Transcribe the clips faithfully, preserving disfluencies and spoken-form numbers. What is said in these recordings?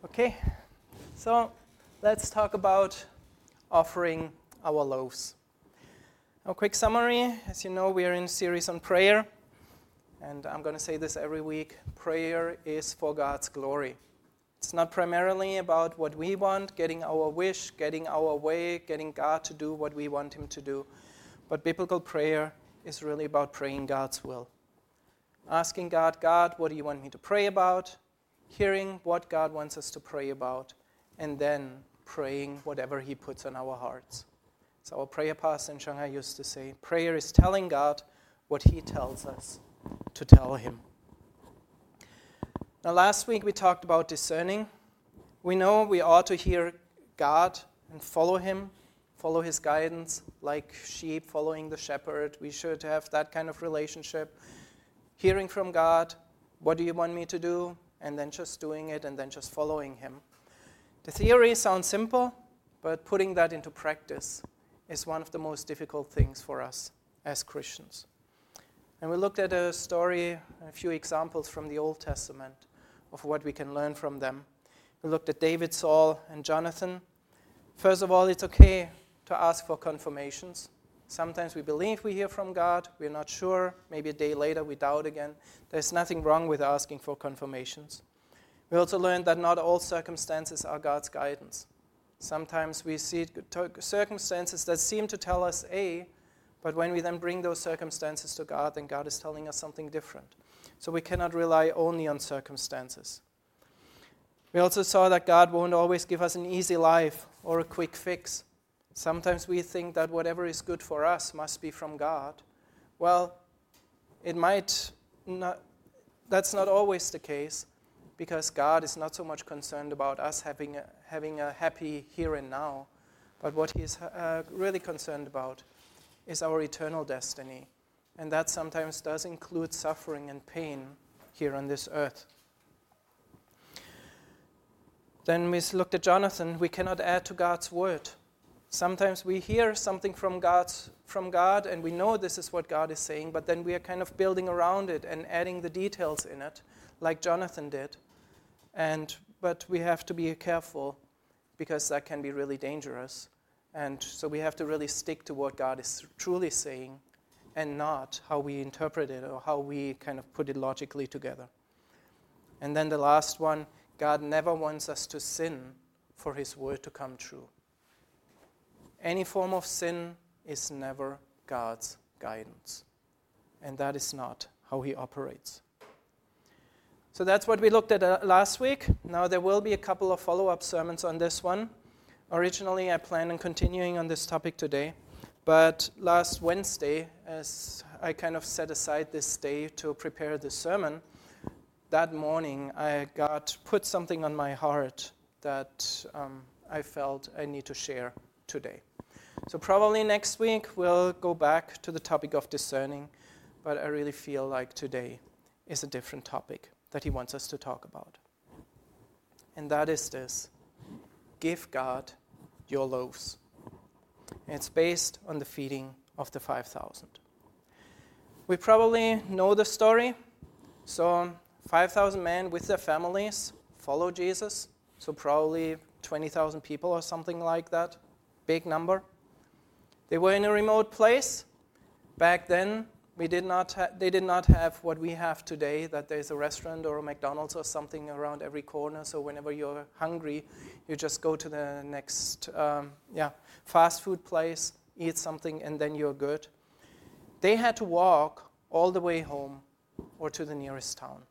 Okay, so let's talk about offering our loaves. A quick summary. As you know, we are in a series on prayer, and I'm going to say this every week. Prayer is for God's glory. It's not primarily about what we want, getting our wish, getting our way, getting God to do what we want Him to do. But biblical prayer is really about praying God's will. Asking God, God, what do you want me to pray about? Hearing what God wants us to pray about, and then praying whatever He puts on our hearts. So our prayer pastor in Shanghai used to say, prayer is telling God what He tells us to tell Him. Now last week we talked about discerning. We know we ought to hear God and follow Him, follow His guidance, like sheep following the shepherd. We should have that kind of relationship. Hearing from God, what do you want me to do? And then just doing it and then just following Him. The theory sounds simple, but putting that into practice is one of the most difficult things for us as Christians. And we looked at a story, a few examples from the Old Testament of what we can learn from them. We looked at David, Saul, and Jonathan. First of all, it's okay to ask for confirmations. Sometimes we believe we hear from God, we're not sure, maybe a day later we doubt again. There's nothing wrong with asking for confirmations. We also learned that not all circumstances are God's guidance. Sometimes we see circumstances that seem to tell us A, but when we then bring those circumstances to God, then God is telling us something different. So we cannot rely only on circumstances. We also saw that God won't always give us an easy life or a quick fix. Sometimes we think that whatever is good for us must be from God. Well, it might not, that's not always the case, because God is not so much concerned about us having a, having a happy here and now, but what He is uh, really concerned about is our eternal destiny. And that sometimes does include suffering and pain here on this earth. Then we looked at Jonathan. We cannot add to God's word. Sometimes we hear something from God's, from God and we know this is what God is saying, but then we are kind of building around it and adding the details in it, like Jonathan did. And but we have to be careful, because that can be really dangerous. And so we have to really stick to what God is truly saying and not how we interpret it or how we kind of put it logically together. And then the last one, God never wants us to sin for His word to come true. Any form of sin is never God's guidance. And that is not how He operates. So that's what we looked at uh, last week. Now there will be a couple of follow-up sermons on this one. Originally I planned on continuing on this topic today. But last Wednesday, as I kind of set aside this day to prepare the sermon, that morning I got put something on my heart that um, I felt I need to share today. So probably next week we'll go back to the topic of discerning, but I really feel like today is a different topic that He wants us to talk about. And that is this: give God your loaves. And it's based on the feeding of the five thousand. We probably know the story. So five thousand men with their families follow Jesus. So probably twenty thousand people or something like that. Big number. They were in a remote place. Back then, we did not ha- they did not have what we have today, that there's a restaurant or a McDonald's or something around every corner. So whenever you're hungry, you just go to the next um, yeah, fast food place, eat something, and then you're good. They had to walk all the way home or to the nearest town.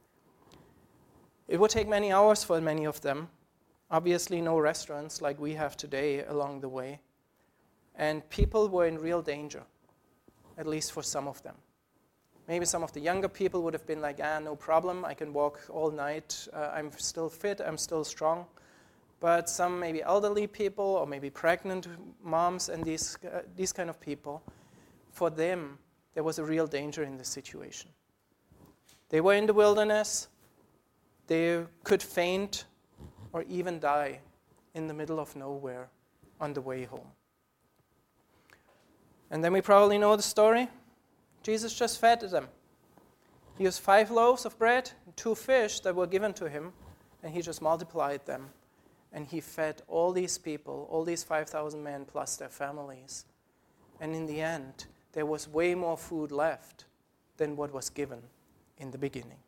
It would take many hours for many of them. Obviously, no restaurants like we have today along the way. And people were in real danger, at least for some of them. Maybe some of the younger people would have been like, ah, no problem, I can walk all night, uh, I'm still fit, I'm still strong. But some maybe elderly people or maybe pregnant moms and these, uh, these kind of people, for them, there was a real danger in this situation. They were in the wilderness, they could faint or even die in the middle of nowhere on the way home. And then we probably know the story. Jesus just fed them. He used five loaves of bread and two fish that were given to him, and he just multiplied them. And he fed all these people, all these five thousand men plus their families. And in the end, there was way more food left than what was given in the beginning.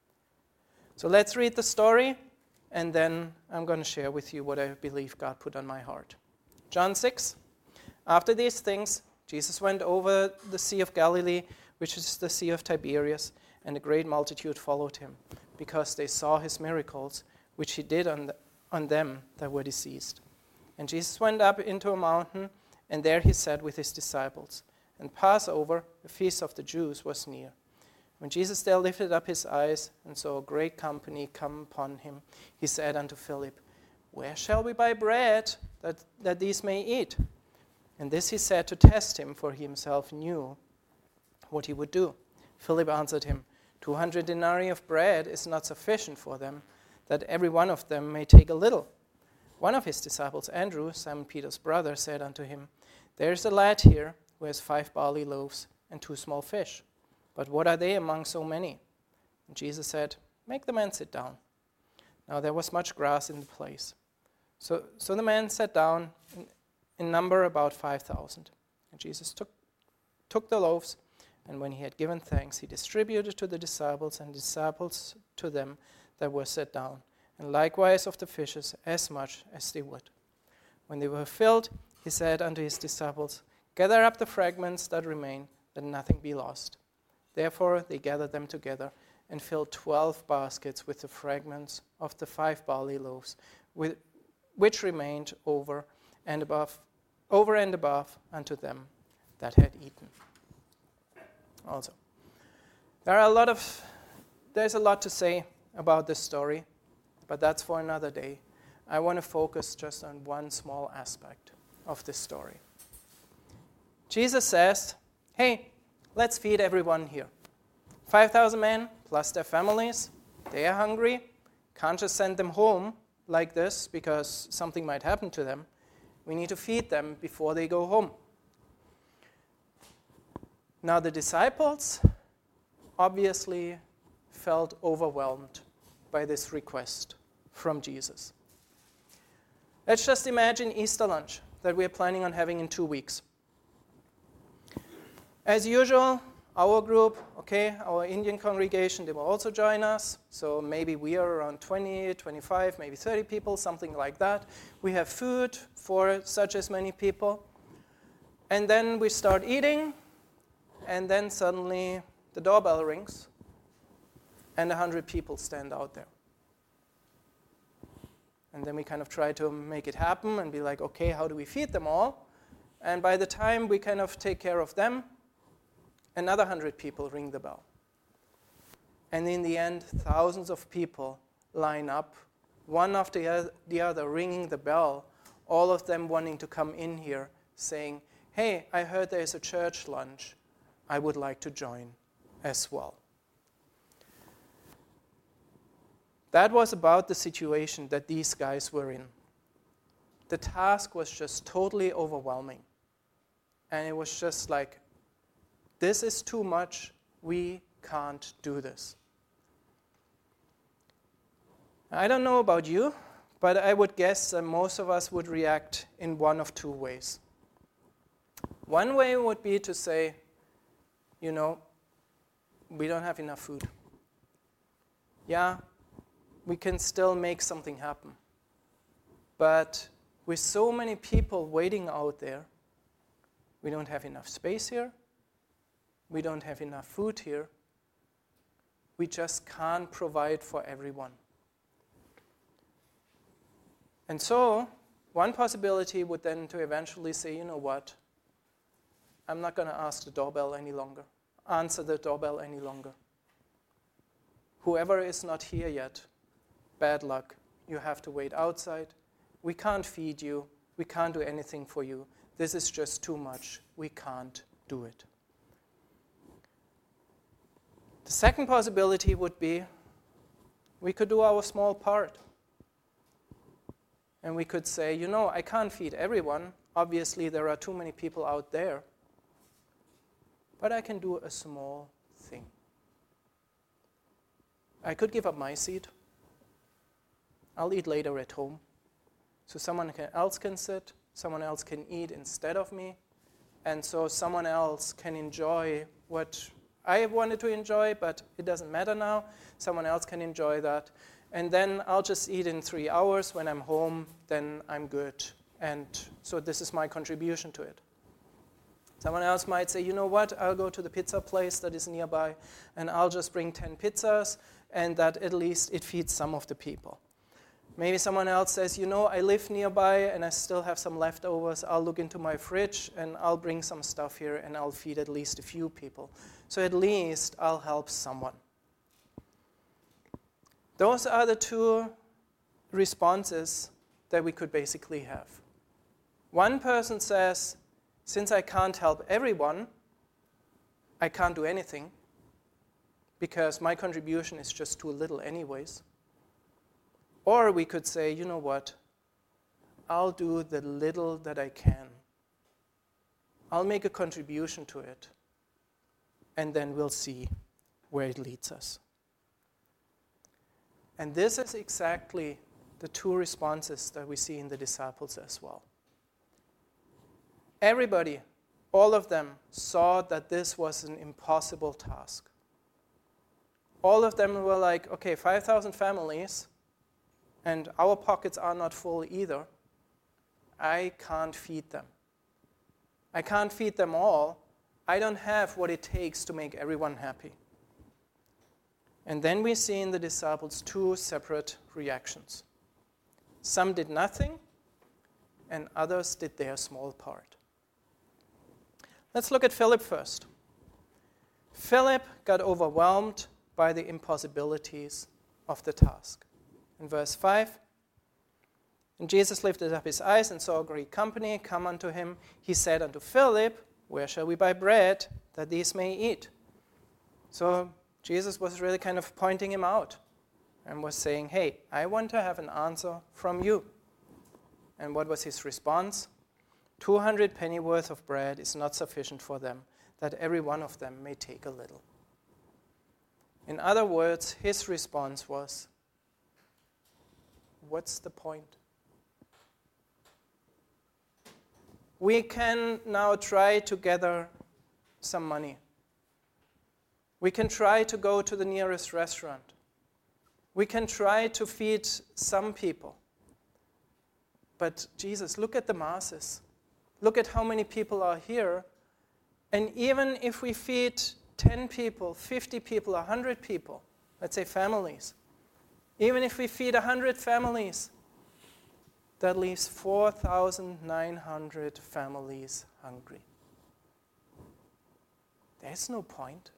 So let's read the story, and then I'm going to share with you what I believe God put on my heart. John six. After these things, Jesus went over the Sea of Galilee, which is the Sea of Tiberias, and a great multitude followed him, because they saw his miracles, which he did on, the, on them that were diseased. And Jesus went up into a mountain, and there he sat with his disciples. And Passover, the feast of the Jews, was near. When Jesus there lifted up his eyes and saw a great company come upon him, he said unto Philip, Where shall we buy bread that, that these may eat? And this he said to test him, for he himself knew what he would do. Philip answered him, Two hundred denarii of bread is not sufficient for them, that every one of them may take a little. One of his disciples, Andrew, Simon Peter's brother, said unto him, There is a lad here who has five barley loaves and two small fish. But what are they among so many? And Jesus said, Make the men sit down. Now there was much grass in the place. So, so the men sat down, in, in number about five thousand. And Jesus took, took the loaves, and when he had given thanks, he distributed to the disciples, and disciples to them that were set down, and likewise of the fishes as much as they would. When they were filled, he said unto his disciples, Gather up the fragments that remain, that nothing be lost. Therefore they gathered them together, and filled twelve baskets with the fragments of the five barley loaves, with, which remained over and above, over and above unto them that had eaten. Also, there are a lot of, there's a lot to say about this story, but that's for another day. I want to focus just on one small aspect of this story. Jesus says, hey, let's feed everyone here. five thousand men plus their families, they are hungry. Can't just send them home like this because something might happen to them. We need to feed them before they go home. Now the disciples obviously felt overwhelmed by this request from Jesus. Let's just imagine Easter lunch that we're planning on having in two weeks. As usual, our group, okay, our Indian congregation, they will also join us. So maybe we are around twenty, twenty-five, maybe thirty people, something like that. We have food for such as many people. And then we start eating, and then suddenly the doorbell rings, and a hundred people stand out there. And then we kind of try to make it happen and be like, okay, how do we feed them all? And by the time we kind of take care of them, another hundred people ring the bell. And in the end, thousands of people line up, one after the other, ringing the bell, all of them wanting to come in here, saying, hey, I heard there's a church lunch. I would like to join as well. That was about the situation that these guys were in. The task was just totally overwhelming. And it was just like, this is too much. We can't do this. I don't know about you, but I would guess that most of us would react in one of two ways. One way would be to say, you know, we don't have enough food. Yeah, we can still make something happen. But with so many people waiting out there, we don't have enough space here. We don't have enough food here. We just can't provide for everyone. And so, one possibility would then to eventually say, you know what, I'm not going to ask the doorbell any longer, answer the doorbell any longer. Whoever is not here yet, bad luck. You have to wait outside. We can't feed you. We can't do anything for you. This is just too much. We can't do it. The second possibility would be we could do our small part. And we could say, you know, I can't feed everyone. Obviously, there are too many people out there. But I can do a small thing. I could give up my seat. I'll eat later at home. So someone else can sit, someone else can eat instead of me, and so someone else can enjoy what I wanted to enjoy, but it doesn't matter now. Someone else can enjoy that. And then I'll just eat in three hours. When I'm home, then I'm good. And so this is my contribution to it. Someone else might say, you know what, I'll go to the pizza place that is nearby, and I'll just bring ten pizzas, and that at least it feeds some of the people. Maybe someone else says, you know, I live nearby, and I still have some leftovers. I'll look into my fridge, and I'll bring some stuff here, and I'll feed at least a few people. So at least I'll help someone. Those are the two responses that we could basically have. One person says, since I can't help everyone, I can't do anything because my contribution is just too little anyways. Or we could say, you know what, I'll do the little that I can. I'll make a contribution to it, and then we'll see where it leads us. And this is exactly the two responses that we see in the disciples as well. Everybody, all of them, saw that this was an impossible task. All of them were like, okay, five thousand families, and our pockets are not full either. I can't feed them. I can't feed them all. I don't have what it takes to make everyone happy. And then we see in the disciples two separate reactions. Some did nothing, and others did their small part. Let's look at Philip first. Philip got overwhelmed by the impossibilities of the task. In verse five, and Jesus lifted up his eyes and saw a great company come unto him. He said unto Philip, where shall we buy bread that these may eat? So Jesus was really kind of pointing him out and was saying, hey, I want to have an answer from you. And what was his response? Two hundred penny worth of bread is not sufficient for them, that every one of them may take a little. In other words, his response was, what's the point? We can now try to gather some money. We can try to go to the nearest restaurant. We can try to feed some people. But Jesus, look at the masses. Look at how many people are here. And even if we feed ten people, fifty people, one hundred people, let's say families, even if we feed one hundred families, that leaves four thousand nine hundred families hungry. There's no point.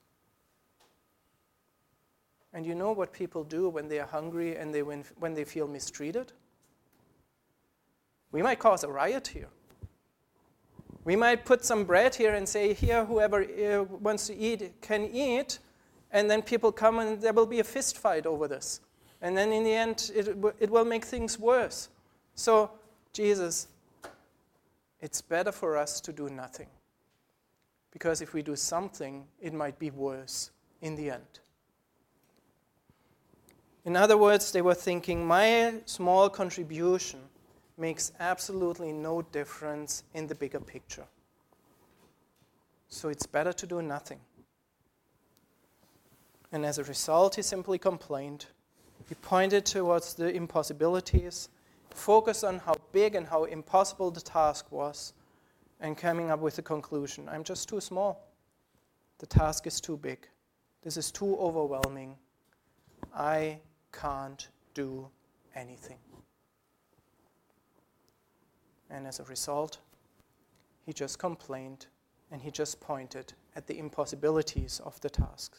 And you know what people do when they are hungry and they when, when they feel mistreated? We might cause a riot here. We might put some bread here and say, here, whoever uh, wants to eat can eat, and then people come and there will be a fist fight over this. And then in the end, it, it will make things worse. So, Jesus, it's better for us to do nothing. Because if we do something, it might be worse in the end. In other words, they were thinking, my small contribution makes absolutely no difference in the bigger picture. So it's better to do nothing. And as a result, he simply complained. He pointed towards the impossibilities, focused on how big and how impossible the task was, and coming up with the conclusion, I'm just too small. The task is too big. This is too overwhelming. I can't do anything. And as a result, he just complained and he just pointed at the impossibilities of the task.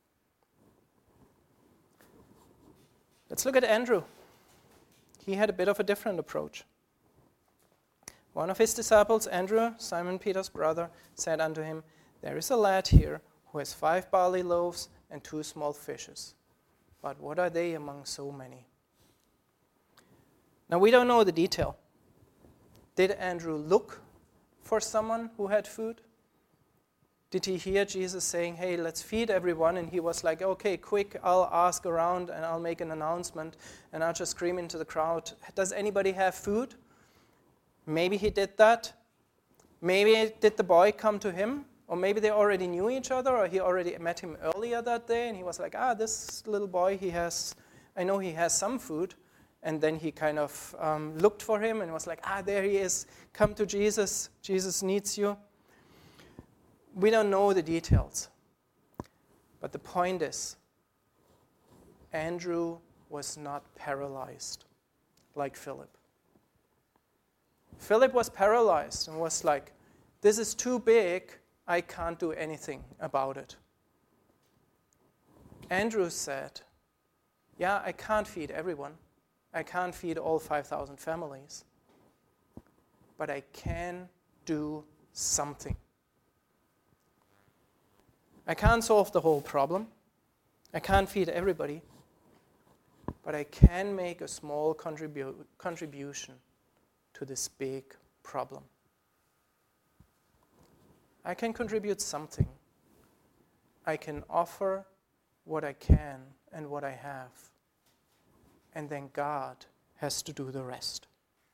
Let's look at Andrew. He had a bit of a different approach. One of his disciples, Andrew, Simon Peter's brother, said unto him, there is a lad here who has five barley loaves and two small fishes. But what are they among so many? Now, we don't know the detail. Did Andrew look for someone who had food? Did he hear Jesus saying, hey, let's feed everyone? And he was like, okay, quick, I'll ask around and I'll make an announcement and I'll just scream into the crowd, does anybody have food? Maybe he did that. Maybe did the boy come to him? Or maybe they already knew each other, or he already met him earlier that day and he was like, ah, this little boy, he has, I know he has some food. And then he kind of um, looked for him and was like, ah, there he is. Come to Jesus. Jesus needs you. We don't know the details. But the point is, Andrew was not paralyzed like Philip. Philip was paralyzed and was like, this is too big. I can't do anything about it. Andrew said, yeah, I can't feed everyone. I can't feed all five thousand families. But I can do something. I can't solve the whole problem. I can't feed everybody. But I can make a small contribu- contribution to this big problem. I can contribute something. I can offer what I can and what I have. And then God has to do the rest.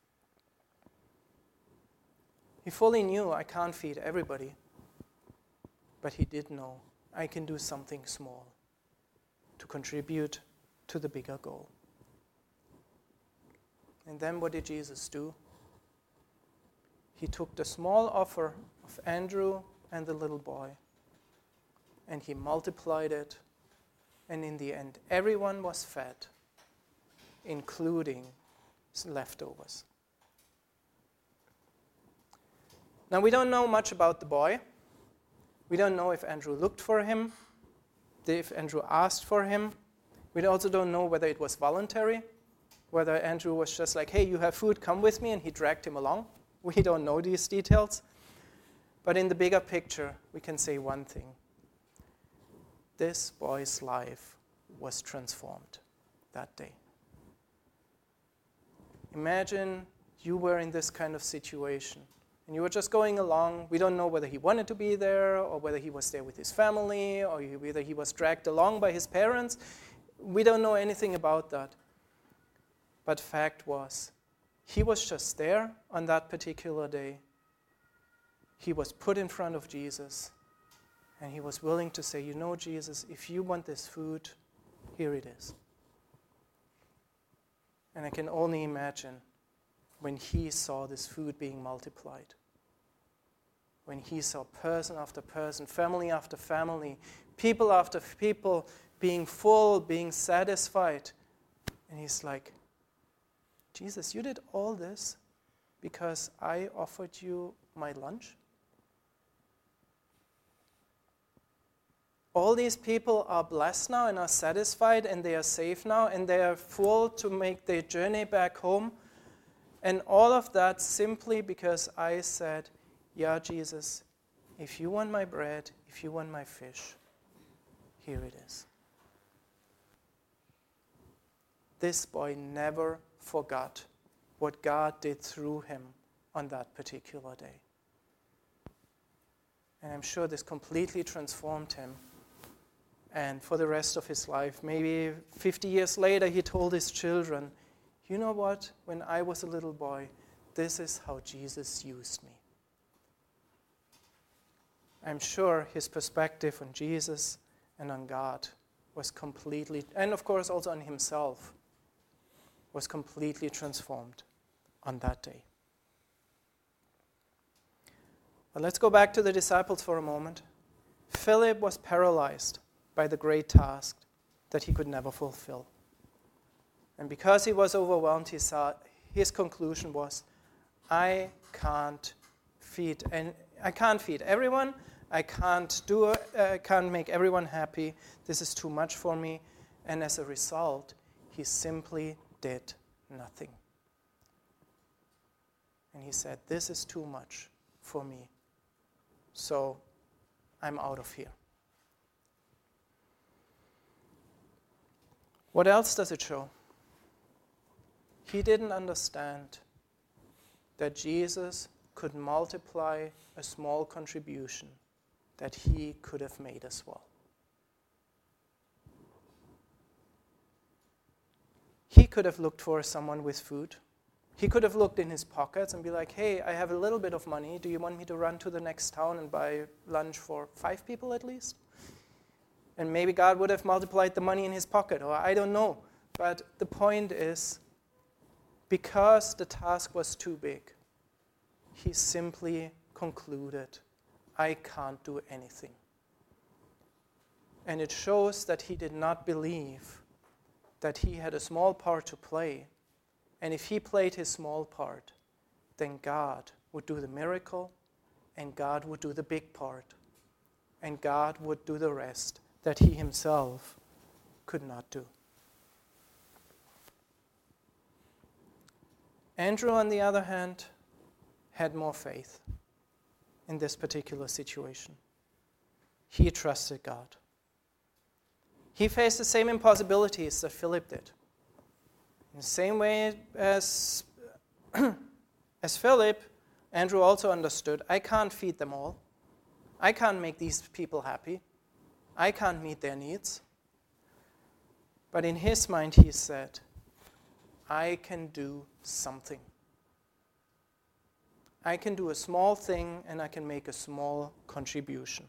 He fully knew I can't feed everybody. But he did know I can do something small to contribute to the bigger goal. And then what did Jesus do? He took the small offer of Andrew and the little boy, and he multiplied it, and in the end, everyone was fed, including leftovers. Now, we don't know much about the boy. We don't know if Andrew looked for him, if Andrew asked for him. We also don't know whether it was voluntary, whether Andrew was just like, hey, you have food, come with me, and he dragged him along. We don't know these details. But in the bigger picture, we can say one thing. This boy's life was transformed that day. Imagine you were in this kind of situation. And you were just going along. We don't know whether he wanted to be there or whether he was there with his family or whether he was dragged along by his parents. We don't know anything about that. But fact was, he was just there on that particular day. He was put in front of Jesus. And he was willing to say, you know, Jesus, if you want this food, here it is. And I can only imagine when he saw this food being multiplied. When he saw person after person, family after family, people after people being full, being satisfied. And he's like, Jesus, you did all this because I offered you my lunch? All these people are blessed now and are satisfied and they are safe now and they are full to make their journey back home. And all of that simply because I said, yeah, Jesus, if you want my bread, if you want my fish, here it is. This boy never forgot what God did through him on that particular day. And I'm sure this completely transformed him. And for the rest of his life, maybe fifty years later, he told his children, you know what? When I was a little boy, this is how Jesus used me. I'm sure his perspective on Jesus and on God was completely, and of course also on himself, was completely transformed on that day. But let's go back to the disciples for a moment. Philip was paralyzed by the great task that he could never fulfill. And because he was overwhelmed, he saw, his conclusion was, I can't feed, and I can't feed everyone. I can't do, uh, I can't make everyone happy. This is too much for me. And as a result, he simply did nothing. And he said, this is too much for me. So I'm out of here. What else does it show? He didn't understand that Jesus could multiply a small contribution that he could have made as well. He could have looked for someone with food. He could have looked in his pockets and be like, hey, I have a little bit of money. Do you want me to run to the next town and buy lunch for five people at least? And maybe God would have multiplied the money in his pocket, or I don't know. But the point is, because the task was too big, he simply concluded, I can't do anything. And it shows that he did not believe that he had a small part to play. And if he played his small part, then God would do the miracle, and God would do the big part, and God would do the rest that he himself could not do. Andrew, on the other hand, had more faith in this particular situation. He trusted God. He faced the same impossibilities that Philip did. In the same way as, as Philip, Andrew also understood, I can't feed them all. I can't make these people happy. I can't meet their needs. But in his mind, he said, I can do something. I can do a small thing, and I can make a small contribution.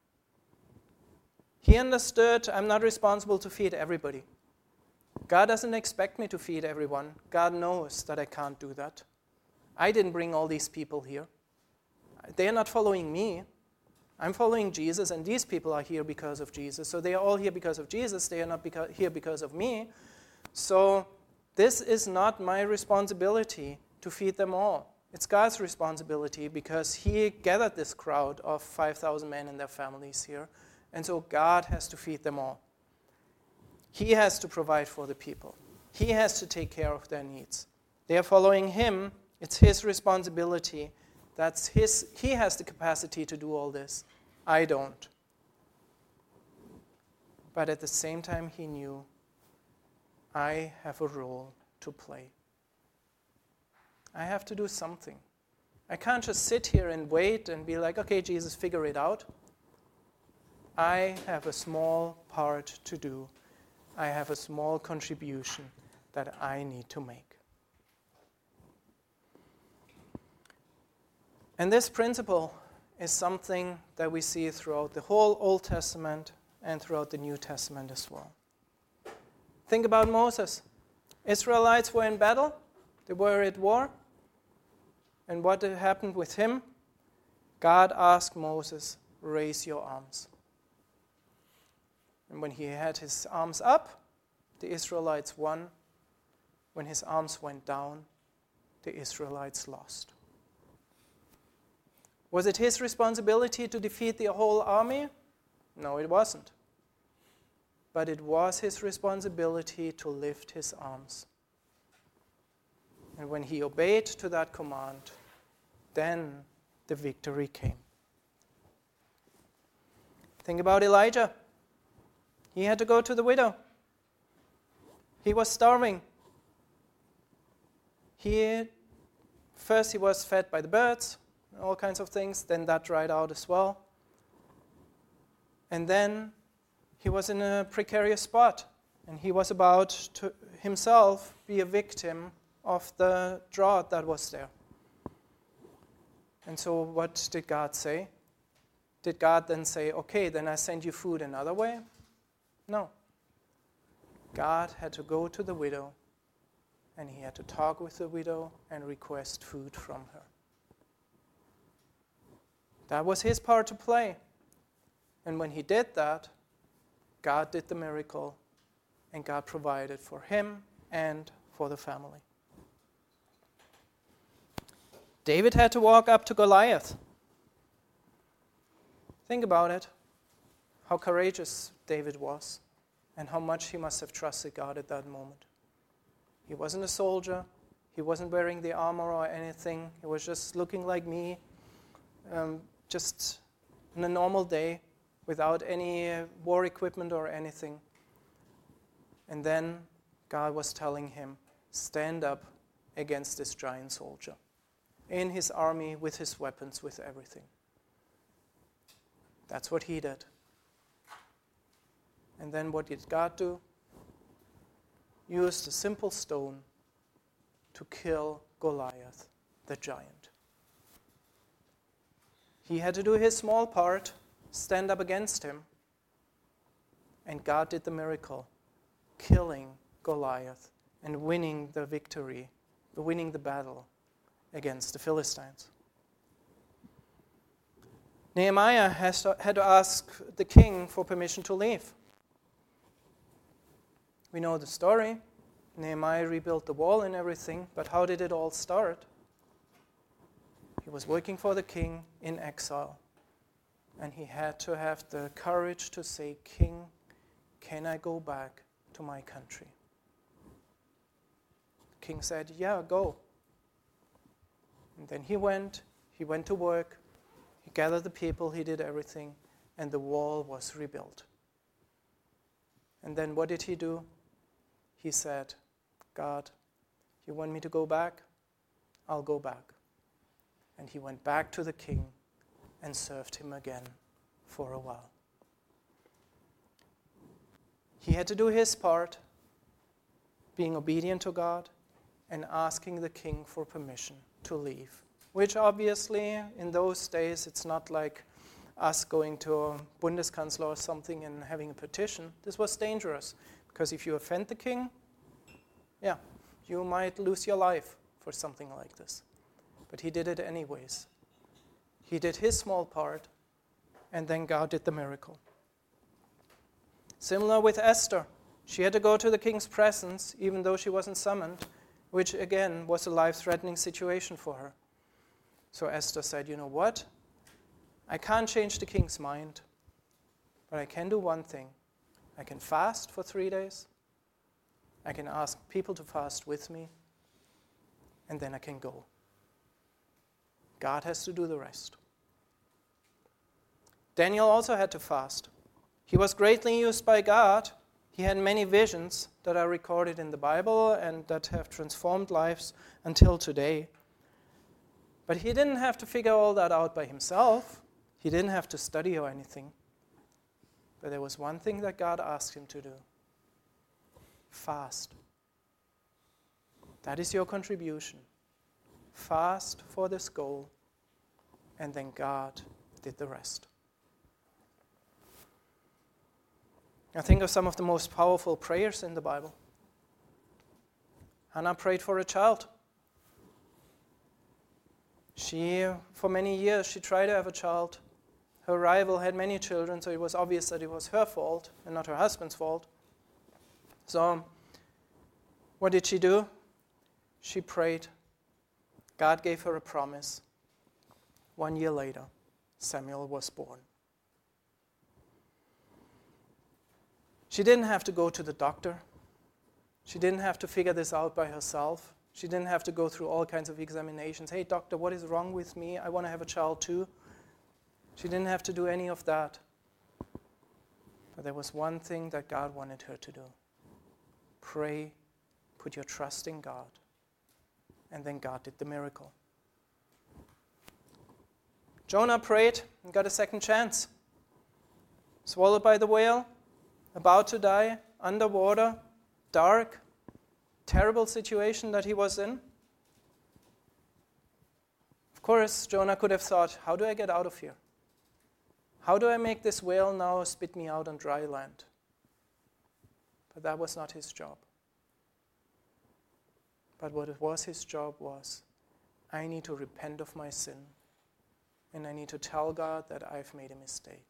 He understood, I'm not responsible to feed everybody. God doesn't expect me to feed everyone. God knows that I can't do that. I didn't bring all these people here. They are not following me. I'm following Jesus, and these people are here because of Jesus. So they are all here because of Jesus. They are not beca- here because of me. So this is not my responsibility to feed them all. It's God's responsibility, because he gathered this crowd of five thousand men and their families here. And so God has to feed them all. He has to provide for the people. He has to take care of their needs. They are following him. It's his responsibility. That's his. He has the capacity to do all this. I don't. But at the same time, he knew, I have a role to play. I have to do something. I can't just sit here and wait and be like, okay, Jesus, figure it out. I have a small part to do. I have a small contribution that I need to make. And this principle is something that we see throughout the whole Old Testament and throughout the New Testament as well. Think about Moses. Israelites were in battle. They were at war. And what happened with him? God asked Moses, raise your arms. And when he had his arms up, the Israelites won. When his arms went down, the Israelites lost. Was it his responsibility to defeat the whole army? No, it wasn't. But it was his responsibility to lift his arms. And when he obeyed to that command, then the victory came. Think about Elijah. He had to go to the widow. He was starving. He, first he was fed by the birds, all kinds of things. Then that dried out as well. And then he was in a precarious spot. And he was about to himself be a victim of the drought that was there. And so what did God say? Did God then say, okay, then I send you food another way? No. God had to go to the widow, and he had to talk with the widow and request food from her. That was his part to play. And when he did that, God did the miracle, and God provided for him and for the family. David had to walk up to Goliath. Think about it, how courageous David was, and how much he must have trusted God at that moment. He wasn't a soldier. He wasn't wearing the armor or anything. He was just looking like me, um, just on a normal day, without any uh, war equipment or anything. And then God was telling him, stand up against this giant soldier, in his army, with his weapons, with everything. That's what he did. And then what did God do? Used a simple stone to kill Goliath, the giant. He had to do his small part, stand up against him, and God did the miracle, killing Goliath and winning the victory, winning the battle against the Philistines. Nehemiah has to, had to ask the king for permission to leave. We know the story. Nehemiah rebuilt the wall and everything, but how did it all start? He was working for the king in exile, and he had to have the courage to say, "King, can I go back to my country?" The king said, "Yeah, go." And then he went, he went to work, he gathered the people, he did everything, and the wall was rebuilt. And then what did he do? He said, "God, you want me to go back? I'll go back." And he went back to the king and served him again for a while. He had to do his part, being obedient to God and asking the king for permission to leave, which obviously in those days it's not like us going to a Bundeskanzler or something and having a petition. This was dangerous because if you offend the king, yeah, you might lose your life for something like this. But he did it anyways. He did his small part, and then God did the miracle. Similar with Esther. She had to go to the king's presence, even though she wasn't summoned, which again was a life-threatening situation for her. So Esther said, "You know what? I can't change the king's mind, but I can do one thing. I can fast for three days. I can ask people to fast with me, and then I can go. God has to do the rest." Daniel also had to fast. He was greatly used by God. He had many visions that are recorded in the Bible and that have transformed lives until today. But he didn't have to figure all that out by himself. He didn't have to study or anything. But there was one thing that God asked him to do. Fast. That is your contribution. Fast for this goal, and then God did the rest. I think of some of the most powerful prayers in the Bible. Hannah prayed for a child. She, for many years, she tried to have a child. Her rival had many children, so it was obvious that it was her fault and not her husband's fault. So, what did she do? She prayed. God gave her a promise. One year later, Samuel was born. She didn't have to go to the doctor. She didn't have to figure this out by herself. She didn't have to go through all kinds of examinations. Hey, doctor, what is wrong with me? I want to have a child too. She didn't have to do any of that. But there was one thing that God wanted her to do. Pray, put your trust in God. And then God did the miracle. Jonah prayed and got a second chance. Swallowed by the whale, about to die, underwater, dark, terrible situation that he was in. Of course, Jonah could have thought, how do I get out of here? How do I make this whale now spit me out on dry land? But that was not his job. But what it was his job was, I need to repent of my sin, and I need to tell God that I've made a mistake.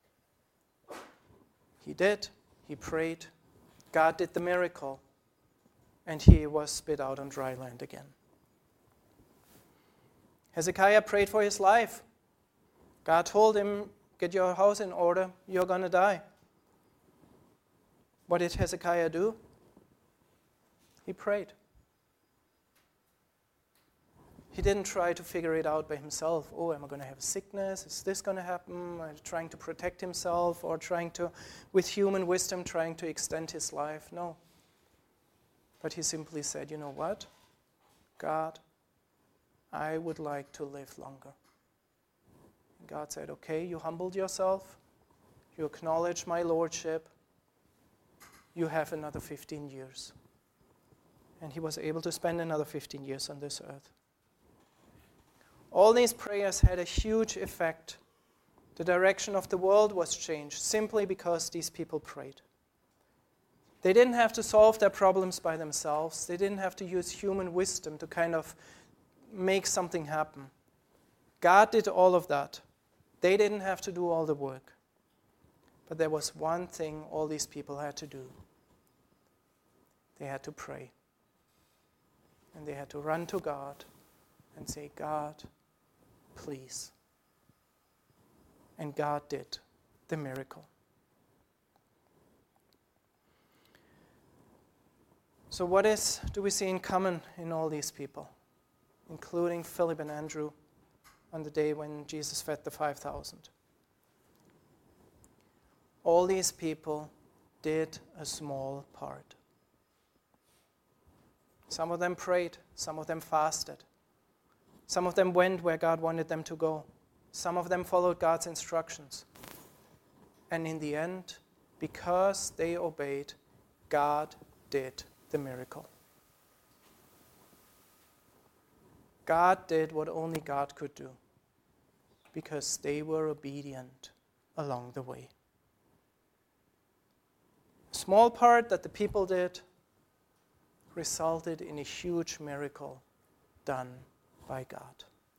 He did. He prayed. God did the miracle, and he was spit out on dry land again. Hezekiah prayed for his life. God told him, get your house in order, you're going to die. What did Hezekiah do? He prayed. He didn't try to figure it out by himself. Oh, am I going to have sickness? Is this going to happen? Am I trying to protect himself or trying to, with human wisdom, trying to extend his life? No. But he simply said, you know what? God, I would like to live longer. God said, okay, you humbled yourself. You acknowledge my lordship. You have another fifteen years. And he was able to spend another fifteen years on this earth. All these prayers had a huge effect. The direction of the world was changed simply because these people prayed. They didn't have to solve their problems by themselves. They didn't have to use human wisdom to kind of make something happen. God did all of that. They didn't have to do all the work. But there was one thing all these people had to do. They had to pray. And they had to run to God and say, God, please. And God did the miracle. So what is do we see in common in all these people, including Philip and Andrew on the day when Jesus fed the five thousand? All these people did a small part. Some of them prayed, some of them fasted. Some of them went where God wanted them to go. Some of them followed God's instructions. And in the end, because they obeyed, God did the miracle. God did what only God could do, because they were obedient along the way. A small part that the people did resulted in a huge miracle done by God.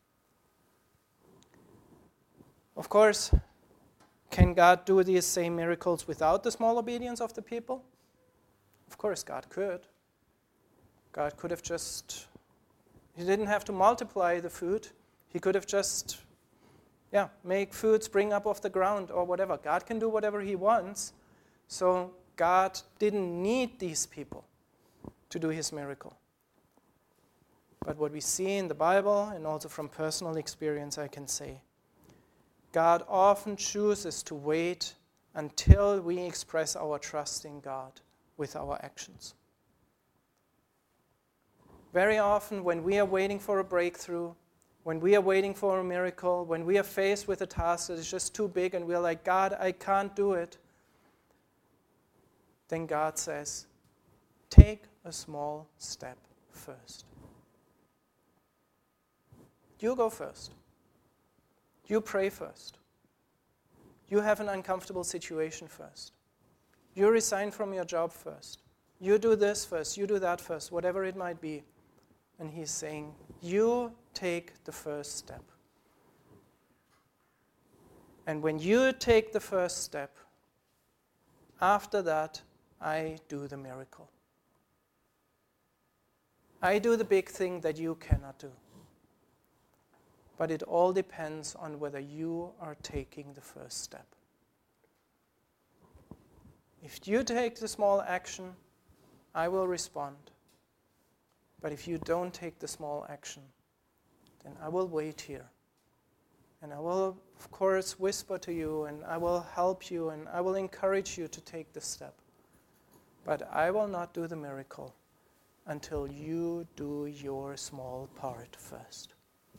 Of course, can God do these same miracles without the small obedience of the people? Of course, God could. God could have just, he didn't have to multiply the food. He could have just, yeah, make food spring up off the ground or whatever. God can do whatever he wants. So God didn't need these people to do his miracle. But what we see in the Bible and also from personal experience, I can say, God often chooses to wait until we express our trust in God with our actions. Very often when we are waiting for a breakthrough, when we are waiting for a miracle, when we are faced with a task that is just too big and we're like, God, I can't do it, then God says, take a small step first. You go first. You pray first. You have an uncomfortable situation first. You resign from your job first. You do this first. You do that first, whatever it might be. And he's saying, you take the first step. And when you take the first step, after that, I do the miracle. I do the big thing that you cannot do. But it all depends on whether you are taking the first step. If you take the small action, I will respond. But if you don't take the small action, then I will wait here. And I will, of course, whisper to you, and I will help you, and I will encourage you to take the step. But I will not do the miracle until you do your small part first.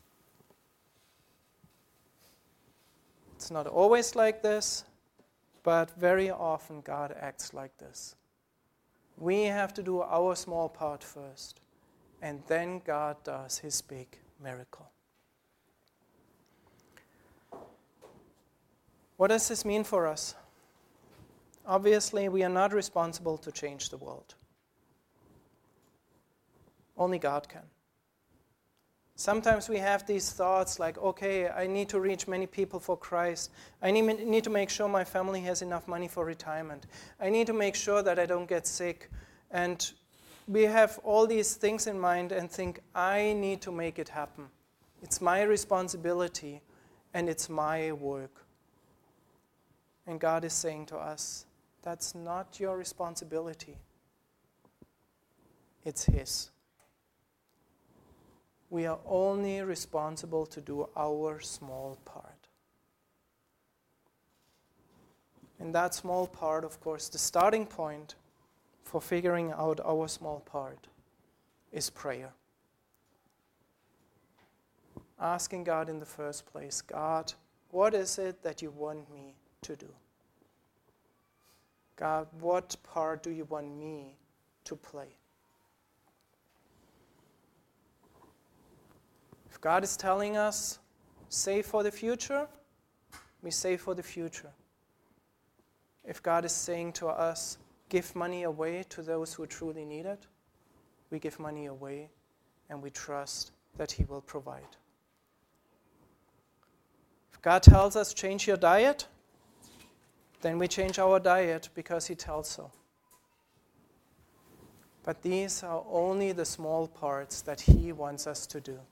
It's not always like this, but very often God acts like this. We have to do our small part first, and then God does his big miracle. What does this mean for us? Obviously, we are not responsible to change the world. Only God can. Sometimes we have these thoughts like, okay, I need to reach many people for Christ. I need, need to make sure my family has enough money for retirement. I need to make sure that I don't get sick. And we have all these things in mind and think, I need to make it happen. It's my responsibility and it's my work. And God is saying to us, that's not your responsibility. It's his. We are only responsible to do our small part. And that small part, of course, the starting point for figuring out our small part is prayer. Asking God in the first place, God, what is it that you want me to do? God, what part do you want me to play? If God is telling us, save for the future, we save for the future. If God is saying to us, give money away to those who truly need it, we give money away and we trust that He will provide. If God tells us, change your diet, then we change our diet because He tells so. But these are only the small parts that He wants us to do.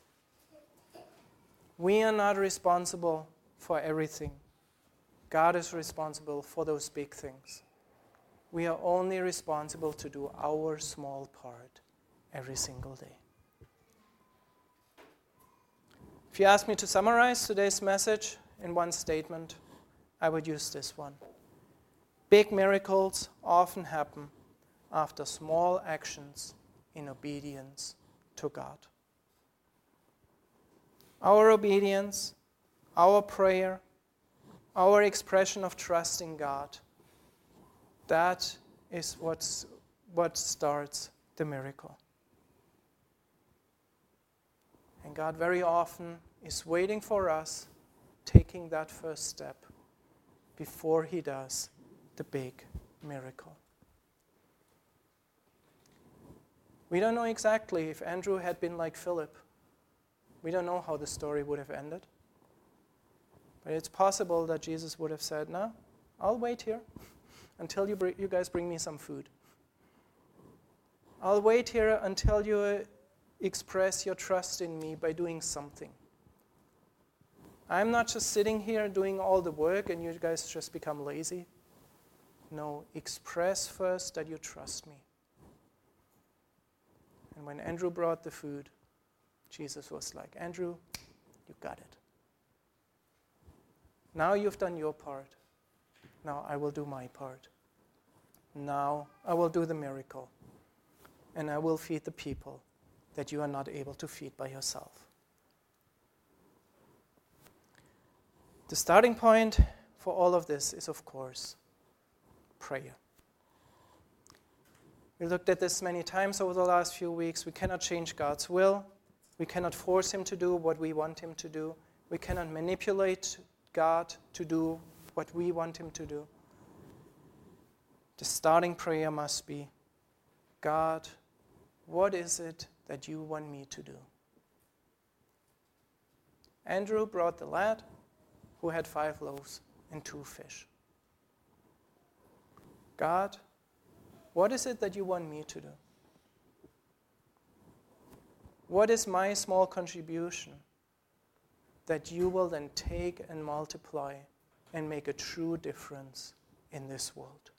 We are not responsible for everything. God is responsible for those big things. We are only responsible to do our small part every single day. If you ask me to summarize today's message in one statement, I would use this one. Big miracles often happen after small actions in obedience to God. Our obedience, our prayer, our expression of trust in God, that is what's, what starts the miracle. And God very often is waiting for us taking that first step before He does the big miracle. We don't know exactly if Andrew had been like Philip. We don't know how the story would have ended. But it's possible that Jesus would have said, no, I'll wait here until you, br- you guys bring me some food. I'll wait here until you uh, express your trust in me by doing something. I'm not just sitting here doing all the work and you guys just become lazy. No, express first that you trust me. And when Andrew brought the food, Jesus was like, Andrew, you got it. Now you've done your part. Now I will do my part. Now I will do the miracle. And I will feed the people that you are not able to feed by yourself. The starting point for all of this is, of course, prayer. We looked at this many times over the last few weeks. We cannot change God's will. We cannot force Him to do what we want Him to do. We cannot manipulate God to do what we want Him to do. The starting prayer must be, God, what is it that you want me to do? Andrew brought the lad who had five loaves and two fish. God, what is it that you want me to do? What is my small contribution that you will then take and multiply and make a true difference in this world?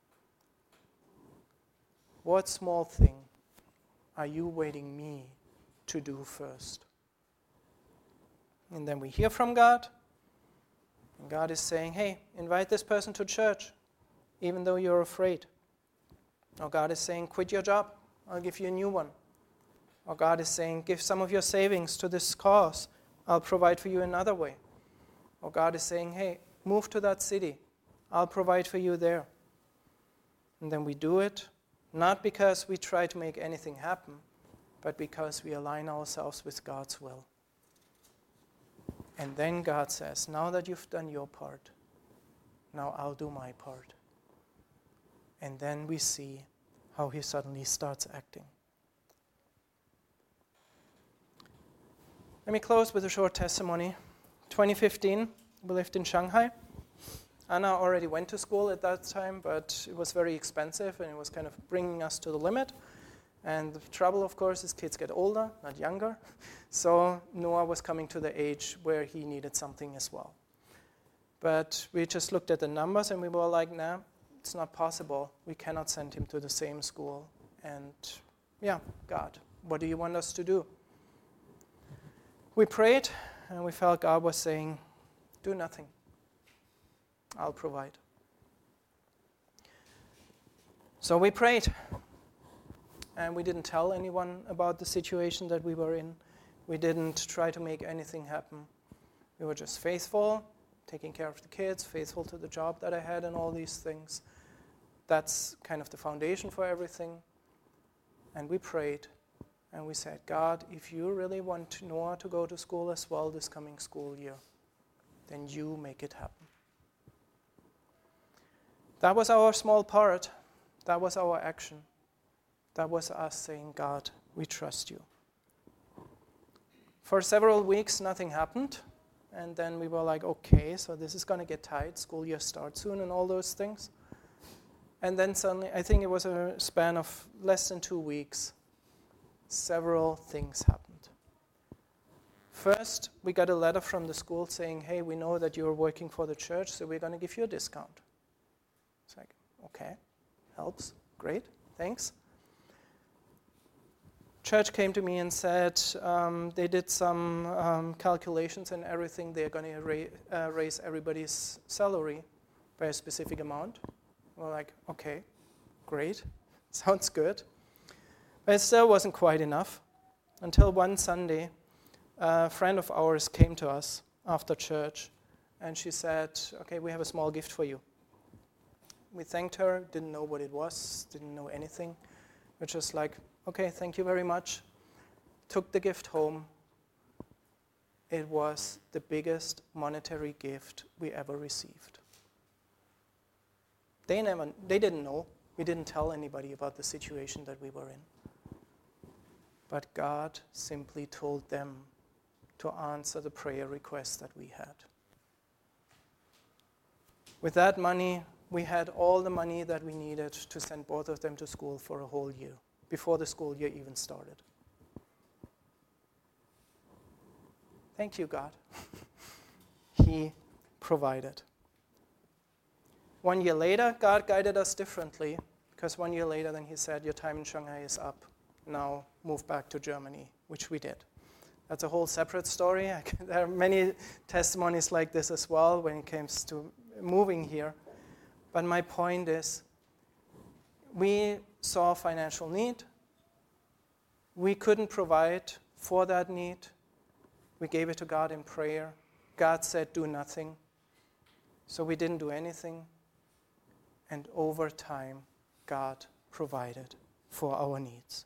What small thing are you waiting me to do first? And then we hear from God, and God is saying, hey, invite this person to church, even though you're afraid. Or God is saying, quit your job, I'll give you a new one. Or God is saying, give some of your savings to this cause. I'll provide for you another way. Or God is saying, hey, move to that city. I'll provide for you there. And then we do it, not because we try to make anything happen, but because we align ourselves with God's will. And then God says, now that you've done your part, now I'll do my part. And then we see how He suddenly starts acting. Let me close with a short testimony. twenty fifteen, we lived in Shanghai. Anna already went to school at that time, but it was very expensive and it was kind of bringing us to the limit. And the trouble, of course, is kids get older, not younger. So Noah was coming to the age where he needed something as well. But we just looked at the numbers and we were like, nah, it's not possible. We cannot send him to the same school. And yeah, God, what do you want us to do? We prayed, and we felt God was saying, do nothing. I'll provide. So we prayed, and we didn't tell anyone about the situation that we were in. We didn't try to make anything happen. We were just faithful, taking care of the kids, faithful to the job that I had and all these things. That's kind of the foundation for everything. And we prayed, and we said, God, if you really want Noah to go to school as well this coming school year, then you make it happen. That was our small part. That was our action. That was us saying, God, we trust you. For several weeks, nothing happened. And then we were like, okay, so this is going to get tight. School year starts soon and all those things. And then suddenly, I think it was a span of less than two weeks, several things happened. First, we got a letter from the school saying, hey, we know that you're working for the church, so we're going to give you a discount. It's like, okay, helps, great, thanks. Church came to me and said um, they did some um, calculations and everything. They're going to ra- uh, raise everybody's salary by a specific amount. We're like, okay, great, sounds good. But it still wasn't quite enough until one Sunday, a friend of ours came to us after church, and she said, okay, we have a small gift for you. We thanked her, didn't know what it was, didn't know anything. We're just like, okay, thank you very much. Took the gift home. It was the biggest monetary gift we ever received. They never, they didn't know. We didn't tell anybody about the situation that we were in. But God simply told them to answer the prayer request that we had. With that money, we had all the money that we needed to send both of them to school for a whole year, before the school year even started. Thank you, God. He provided. One year later, God guided us differently, because one year later, then he said, your time in Shanghai is up. Now move back to Germany, which we did. That's a whole separate story. There are many testimonies like this as well when it comes to moving here. But my point is, we saw financial need. We couldn't provide for that need. We gave it to God in prayer. God said, do nothing. So we didn't do anything. And over time, God provided for our needs.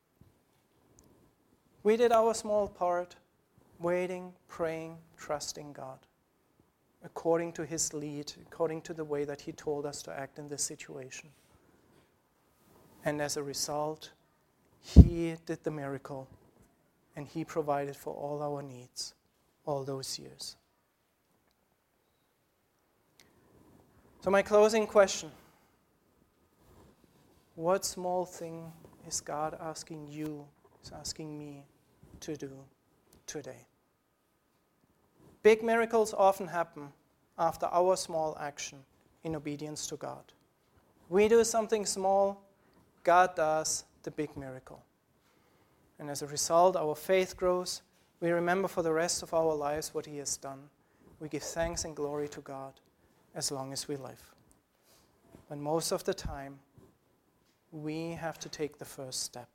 We did our small part, waiting, praying, trusting God, according to his lead, according to the way that he told us to act in this situation. And as a result, he did the miracle, and he provided for all our needs all those years. So my closing question: what small thing is God asking you, is asking me to do today? Big miracles often happen after our small action in obedience to God. We do something small, God does the big miracle. And as a result, our faith grows. We remember for the rest of our lives what he has done. We give thanks and glory to God as long as we live. But most of the time, we have to take the first step.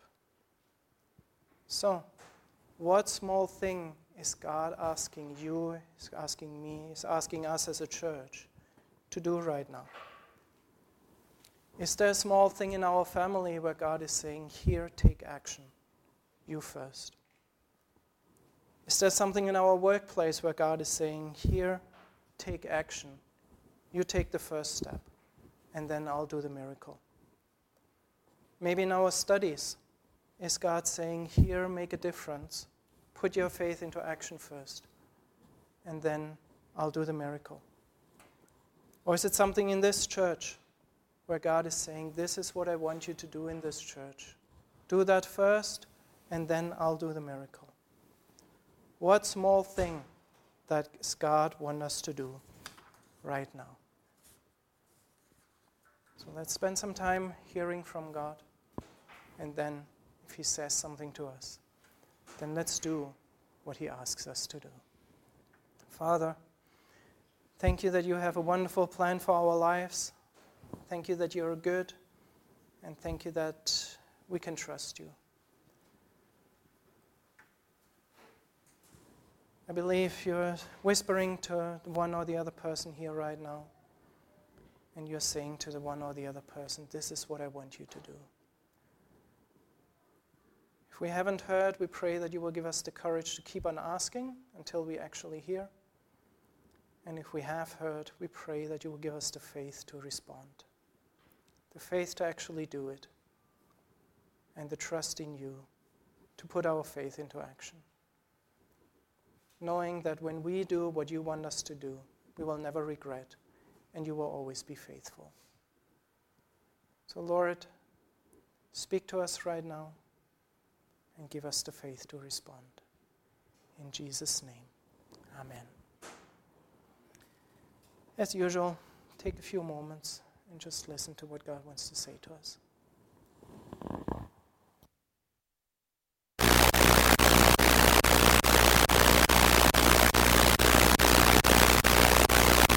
So, what small thing is God asking you, is asking me, is asking us as a church to do right now? Is there a small thing in our family where God is saying, here, take action, you first? Is there something in our workplace where God is saying, here, take action, you take the first step, and then I'll do the miracle? Maybe in our studies, is God saying, here, make a difference, put your faith into action first, and then I'll do the miracle? Or is it something in this church where God is saying, this is what I want you to do in this church. Do that first, and then I'll do the miracle. What small thing does God want us to do right now? So let's spend some time hearing from God, and then if he says something to us, then let's do what he asks us to do. Father, thank you that you have a wonderful plan for our lives. Thank you that you're good, and thank you that we can trust you. I believe you're whispering to the one or the other person here right now. And you're saying to the one or the other person, this is what I want you to do. If we haven't heard, we pray that you will give us the courage to keep on asking until we actually hear. And if we have heard, we pray that you will give us the faith to respond. The faith to actually do it. And the trust in you to put our faith into action. Knowing that when we do what you want us to do, we will never regret, and you will always be faithful. So Lord, speak to us right now and give us the faith to respond. In Jesus' name, amen. As usual, take a few moments and just listen to what God wants to say to us.